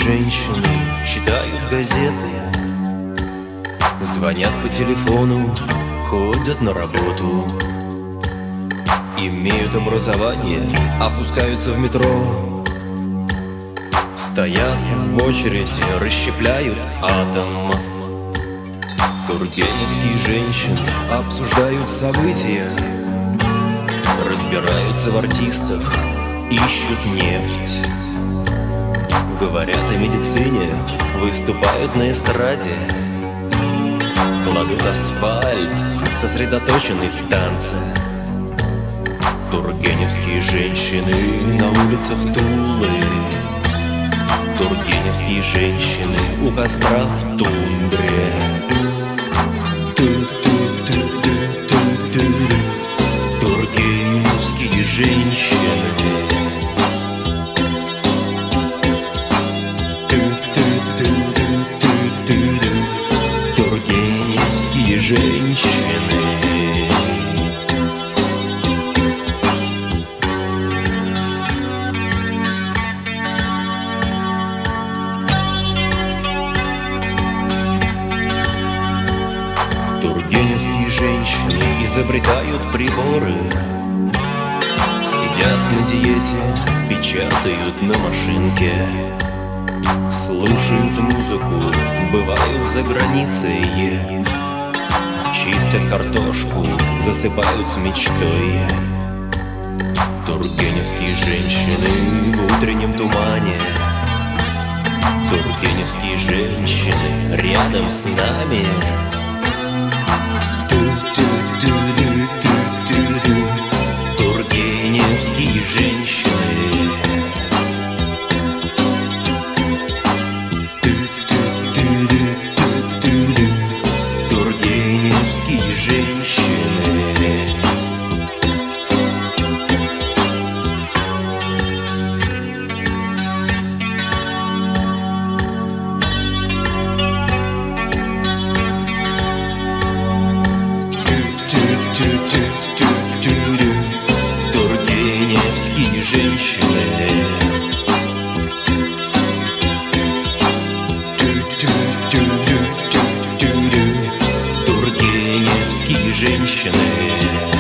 женщины читают газеты, звонят по телефону, ходят на работу, имеют образование, опускаются в метро, стоят в очереди, расщепляют атом. Тургеневские женщины обсуждают события, разбираются в артистах, ищут нефть. Говорят о медицине, выступают на эстраде, кладут асфальт, сосредоточены в танце. Тургеневские женщины на улицах Тулы, тургеневские женщины у костра в тундре. Тургеневские женщины. Тургеневские женщины. Тургеневские женщины изобретают приборы, сидят на диете, печатают на машинке, слушают музыку, бывают за границей, чистят картошку, засыпают с мечтой. Тургеневские женщины в утреннем тумане, тургеневские женщины рядом с нами. Тургеневские женщины. Тургеневские женщины. Тургеневские женщины. Тургеневские женщины.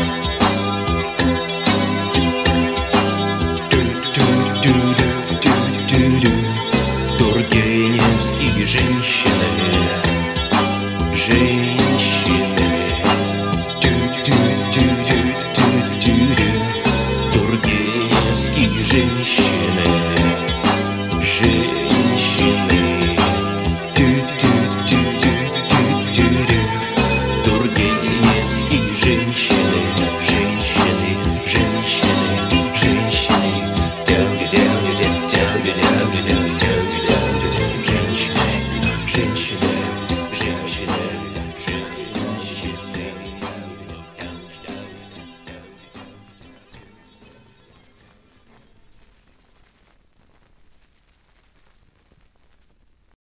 Тургеневские женщины. Женщины. Тургеневские женщины. Женщины. Тургеневские женщины. Женщины. Женщины. Женщины. Женщины. Женщины.